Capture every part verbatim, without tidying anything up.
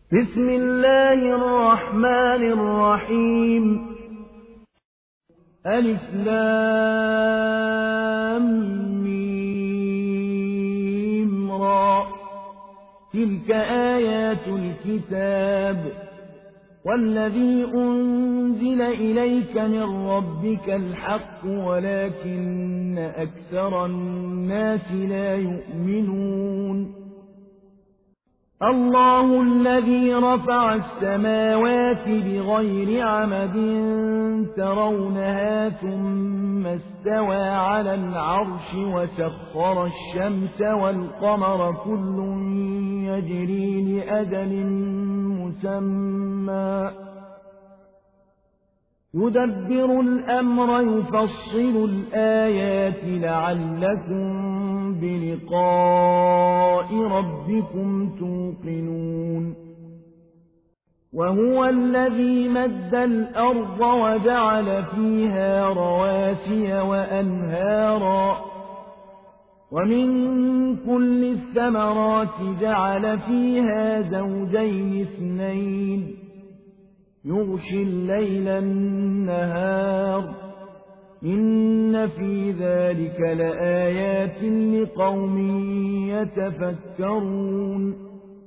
بسم الله الرحمن الرحيم. ألف لام ميم را. تلك آيات الكتاب والذي أنزل إليك من ربك الحق ولكن أكثر الناس لا يؤمنون. الله الذي رفع السماوات بغير عمد ترونها ثم استوى على العرش وسخر الشمس والقمر كل يجري لأجل مسمى يدبر الأمر يفصل الآيات لعلكم بلقاء ربكم توقنون. وهو الذي مد الأرض وجعل فيها رواسي وأنهارا ومن كل الثمرات جعل فيها زوجين اثنين يغشي الليل النهار إن في ذلك لآيات لقوم يتفكرون.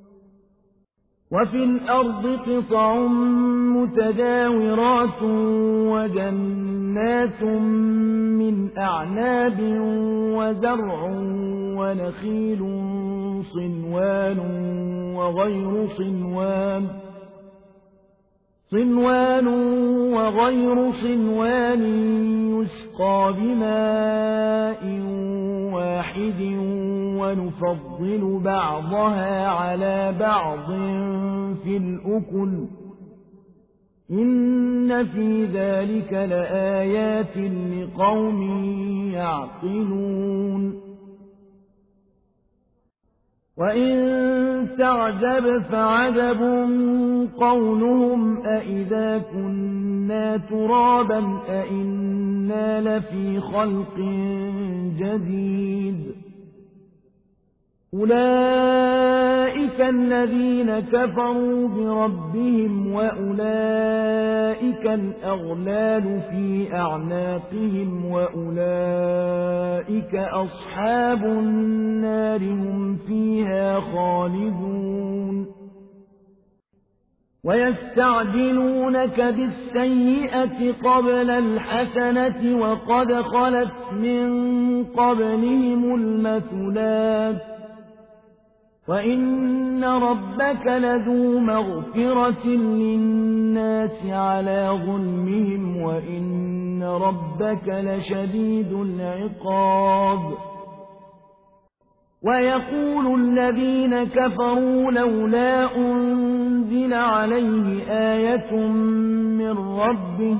وفي الأرض قطع متجاورات وجنات من أعناب وزرع ونخيل صنوان وغير صنوان صنوان وغير صنوان يسقى بماء واحد ونفضل بعضها على بعض في الأكل إن في ذلك لآيات لقوم يعقلون. وإن تعجب فعجب قولهم أإذا كنا ترابا أإنا لفي خلق جديد. أولئك الذين كفروا بربهم وأولئك الأغلال في أعناقهم وأولئك أصحاب النار هم فيها خالدون. ويستعجلونك بالسيئة قبل الحسنة وقد خلت من قبلهم المثلات وإن ربك لذو مغفرة للناس على ظلمهم وإن ربك لشديد العقاب. ويقول الذين كفروا لولا أنزل عليه آية من ربه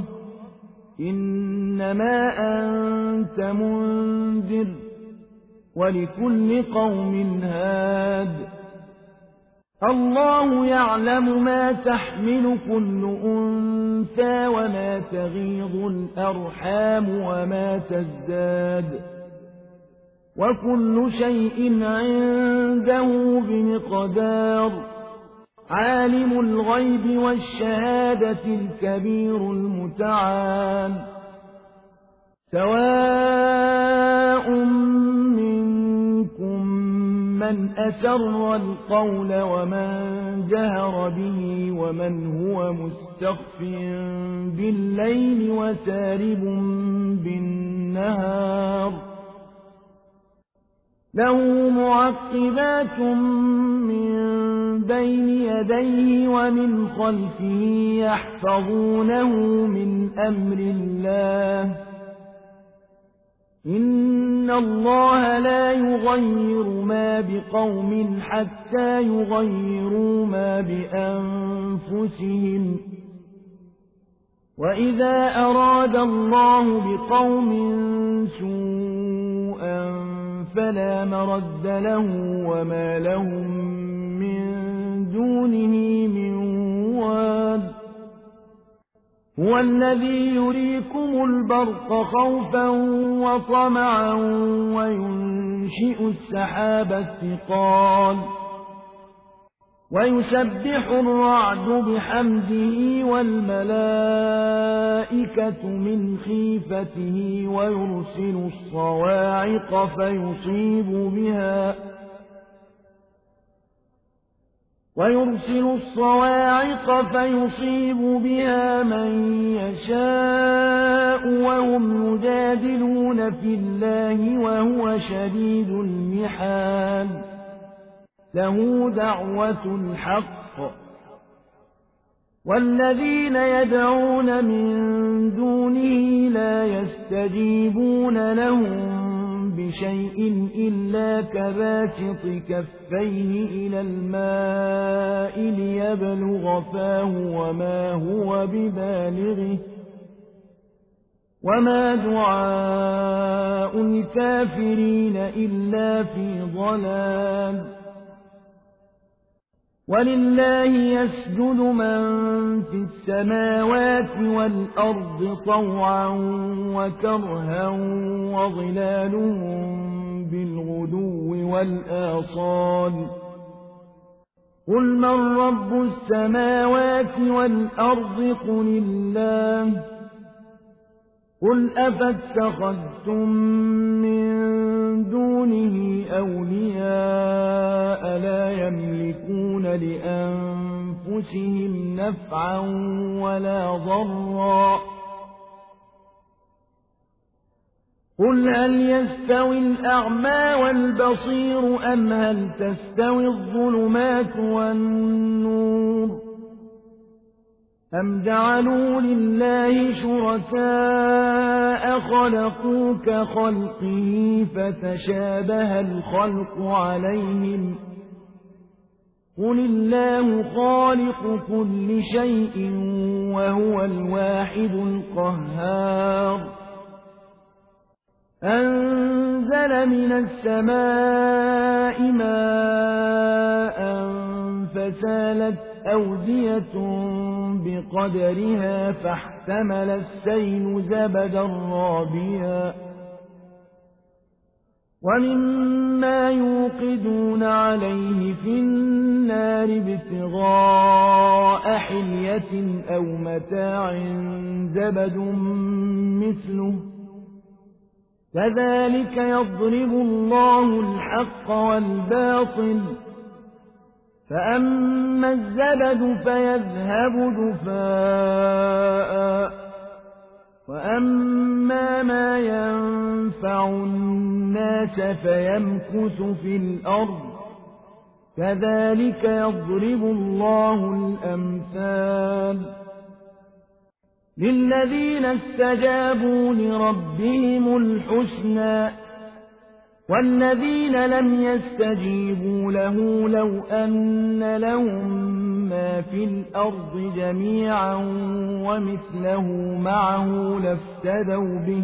إنما أنت منذر ولكل قوم هاد. الله يعلم ما تحمل كل أنثى وما تغيض الأرحام وما تزداد وكل شيء عنده بمقدار. عالم الغيب والشهادة الكبير المتعال. سواء منكم من أسر القول ومن جهر به ومن هو مستخف بالليل وسارب بالنهار له معقبات من بين يديه ومن خلفه يحفظونه من أمر الله إن الله لا يغير ما بقوم حتى يغيروا ما بأنفسهم وإذا أراد الله بقوم سوءا فلا مرد له وما لهم من دونه من واد. هو الذي يريكم البرق خوفا وطمعا وينشئ السحاب الثقال ويسبح الرعد بحمده والملائكة من خيفته ويرسل الصواعق فيصيب بها ويرسل الصواعق فيصيب بها من يشاء وهم يجادلون في الله وهو شديد المحال له دعوة الحق والذين يدعون من دونه لا يستجيبون لهم بشيء إلا كباسط كفيه إلى الماء ليبلغ فاه وما هو ببالغه وما دعاء الكافرين إلا في ضلال ولله يسجد من في السماوات والأرض طوعا وكرها وظلالهم بالغدو والآصال قل من رب السماوات والأرض قل الله قل أفاتخذتم من دونه أولياء لا يملكون لأنفسهم نفعا ولا ضرا قل هل يستوي الأعمى والبصير أم هل تستوي الظلمات والنور أم جعلوا لله شركاء خلقوا كخلقه فتشابه الخلق عليهم قل الله خالق كل شيء وهو الواحد القهار أنزل من السماء ماء فسالت أودية بقدرها فاحتمل السيل زبدا رابيا ومما يوقدون عليه في النار ابتغاء حلية أو متاع زبد مثله كذلك يضرب الله الحق والباطل فأما الزبد فيذهب جفاء وأما ما ينفع الناس فيمكث في الأرض كذلك يضرب الله الأمثال للذين استجابوا لربهم الحسنى والذين لم يستجيبوا له لو أن لهم ما في الأرض جميعا ومثله معه لافتدوا به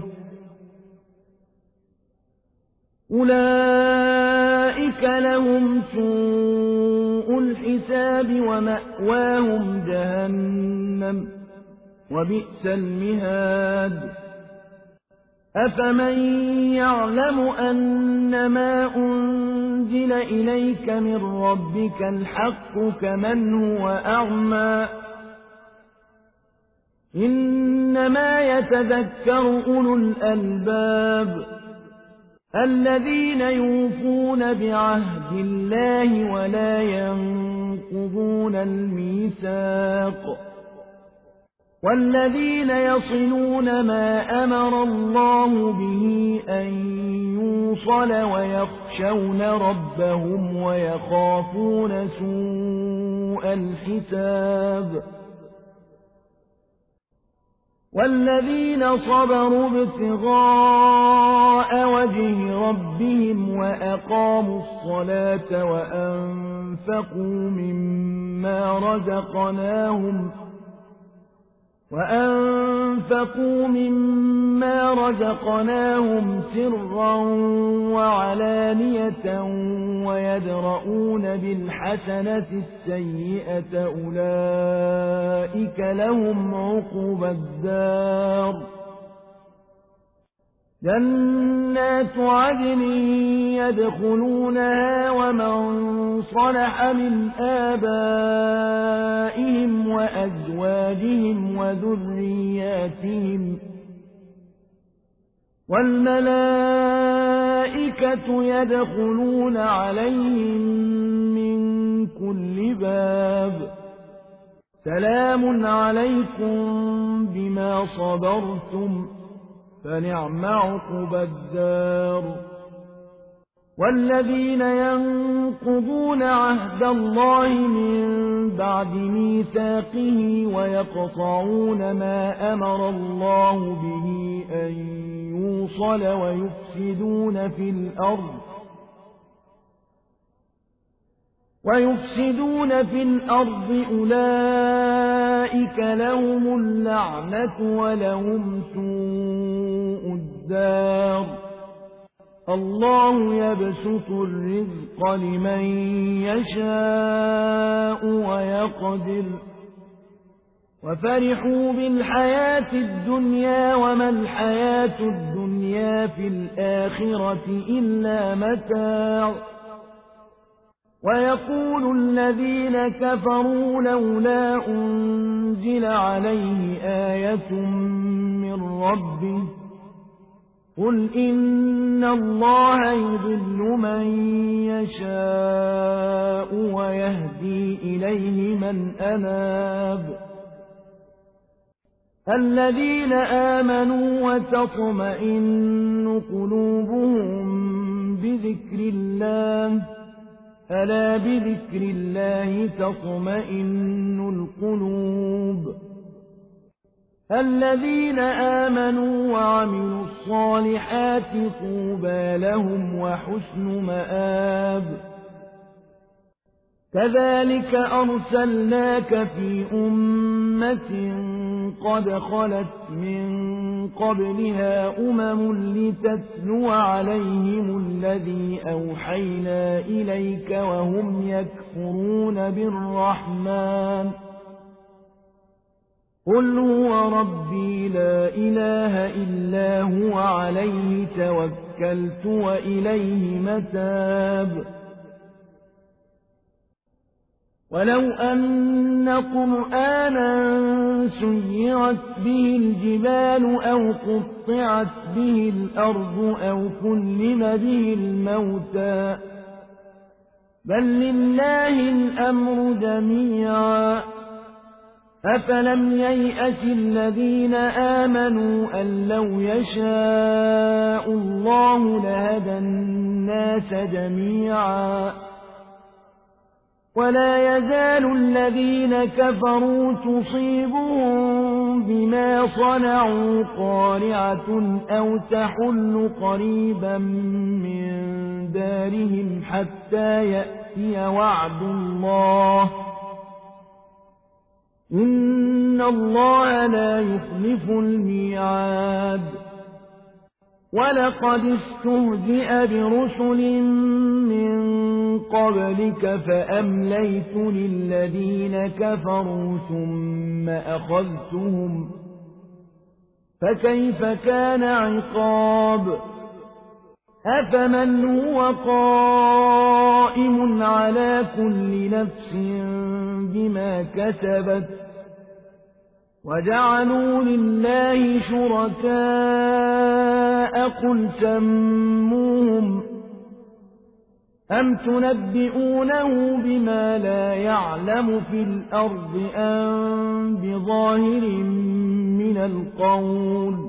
أولئك لهم سوء الحساب ومأواهم جهنم وبئس المهاد أفمن يعلم أنما أنزل إليك من ربك الحق كمن هو أعمى إنما يتذكر أولو الألباب الذين يوفون بعهد الله ولا ينقضون الميثاق والذين يصلون ما أمر الله به أن يوصل ويخشون ربهم ويخافون سوء الحساب والذين صبروا ابتغاء وجه ربهم وأقاموا الصلاة وأنفقوا مما رزقناهم وأنفقوا مما رزقناهم سرا وعلانية ويدرؤون بالحسنة السيئة أولئك لهم عقبى الدار جنات عدن يدخلونها ومن صلح من آبائهم وأزواجهم وذرياتهم والملائكة يدخلون عليهم من كل باب سلام عليكم بما صبرتم فنعم عقبى الدار والذين ينقضون عهد الله من بعد ميثاقه ويقطعون ما أمر الله به أن يوصل ويفسدون في الأرض ويفسدون في الأرض أولئك لهم اللعنة ولهم سوء الدار الله يبسط الرزق لمن يشاء ويقدر وفرحوا بالحياة الدنيا وما الحياة الدنيا في الآخرة إلا متاع ويقول الذين كفروا لولا أنزل عليه آية من ربه قل إن الله يضل من يشاء ويهدي إليه من أناب الذين آمنوا وتطمئن قلوبهم بذكر الله ألا بذكر الله تطمئن القلوب الذين آمنوا وعملوا الصالحات طوبى لهم وحسن مآب كذلك أرسلناك في أمة قد خلت من قبلها أمم لتتلو عليهم الذي أوحينا إليك وهم يكفرون بالرحمن قل هو ربي لا إله إلا هو عليه توكلت وإليه متاب ولو أن قرآنا سيرت به الجبال أو قطعت به الأرض أو كلم به الموتى بل لله الأمر جميعا أفلم ييأس الذين آمنوا أن لو يشاء الله لهدى الناس جميعا ولا يزال الذين كفروا تصيبهم بما صنعوا قارعة أو تحل قريبا من دارهم حتى يأتي وعد الله إن الله لا يخلف الميعاد ولقد استهزئ برسل من قبلك فأمليت للذين كفروا ثم أخذتهم فكيف كان عقاب أفمن هو قائم على كل نفس بما كسبت وجعلوا لله شركاء قل سموهم أم تنبئونه بما لا يعلم في الأرض أم بظاهر من القول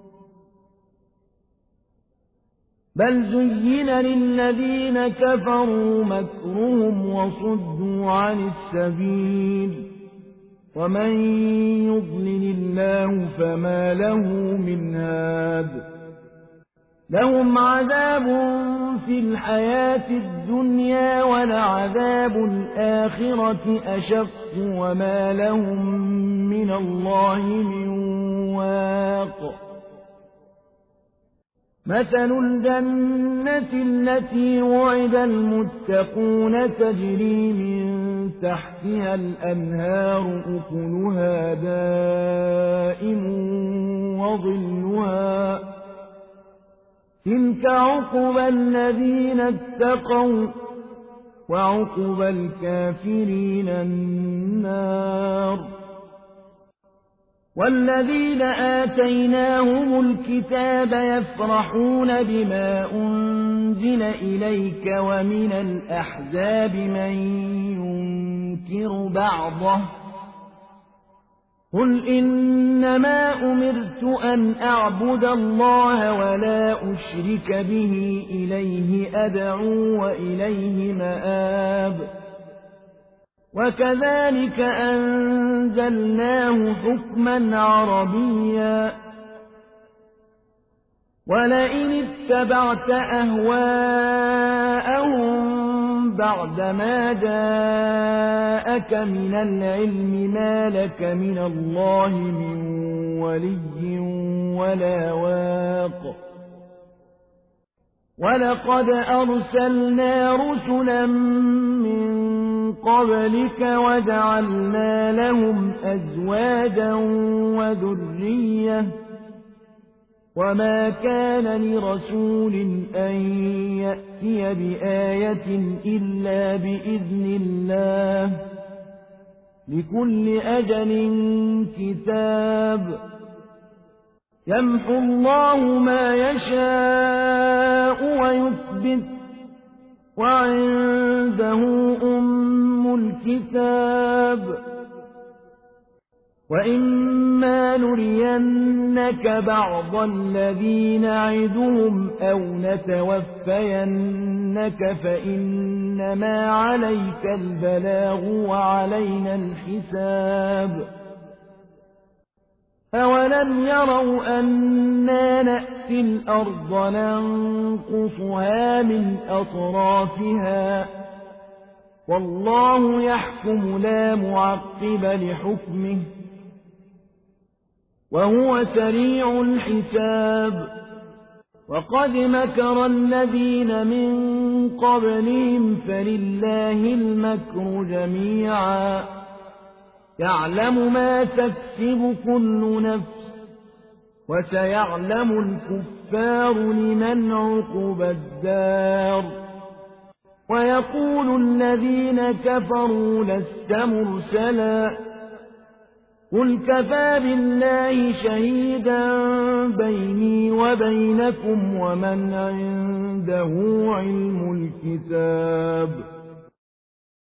بل زين للذين كفروا مكرهم وصدوا عن السبيل ومن يضلل الله فما له من هاد لهم عذاب في الحياة الدنيا ولعذاب الآخرة أشق وما لهم من الله من واق مثل الجنة التي وعد المتقون تجري من تحتها الأنهار أكلها دائم وظلها تلك عقبى الذين اتقوا وعقبى الكافرين النار. والذين آتيناهم الكتاب يفرحون بما أنزل إليك ومن الأحزاب من ينكر بعضه قل إنما أمرت أن أعبد الله ولا أشرك به إليه أدعو وإليه مآب. وكذلك أنزلناه حكما عربيا ولئن اتبعت أهواءهم بعدما جاءك من العلم ما لك من الله من ولي ولا واق. ولقد أرسلنا رسلا من قبلك وجعلنا لهم أزواجا وذرية وما كان لرسول أن يأتي بآية إلا بإذن الله لكل أجل كتاب. يمحو الله ما يشاء ويثبت وعنده أم الكتاب. وإما نرينك بعض الذي نعدهم أو نتوفينك فإنما عليك البلاغ وعلينا الحساب. أولم يروا أنا نأتي الأرض ننقصها من أطرافها والله يحكم لا معقب لحكمه وهو سريع الحساب. وقد مكر الذين من قبلهم فلله المكر جميعا يعلم ما تكسب كل نفس وسيعلم الكفار لمن عقبى الدار. ويقول الذين كفروا لست مرسلا قل كفى بالله شهيدا بيني وبينكم ومن عنده علم الكتاب.